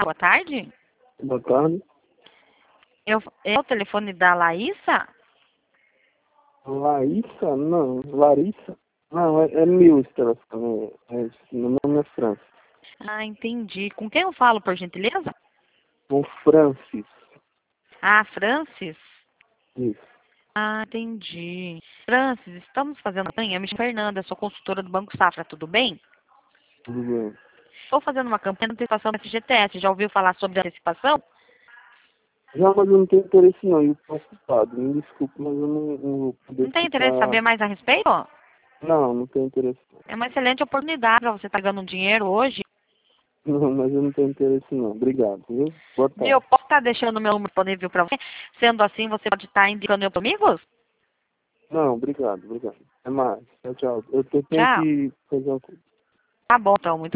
Boa tarde. Boa tarde. É o telefone da Laísa? Laísa? Não. Larissa? Não, é meu esse telefone. Meu nome é Francis. Ah, entendi. Com quem eu falo, por gentileza? Com Francis. Ah, Francis? Isso. Ah, entendi. Francis, estamos fazendo campanha. Eu me chamo Fernanda, sou consultora do Banco Safra, tudo bem? Tudo bem. Estou fazendo uma campanha de antecipação da FGTS. Já ouviu falar sobre a antecipação? Já, mas eu não tenho interesse não. Eu estou ocupado. Me desculpe, mas eu não vou poder Não tem interesse em ficar... saber mais a respeito? Não tenho interesse É uma excelente oportunidade para você estar ganhando dinheiro hoje. não. Não, mas eu não tenho interesse não. Obrigado, viu? Boa Eu tarde. posso estar deixando meu número disponível para você. Sendo assim, você pode estar indicando eu para amigos? Não, obrigado. Até mais. Tchau, tchau. Eu tenho Tchau. que fazer uma coisa. Tá bom, então. Muito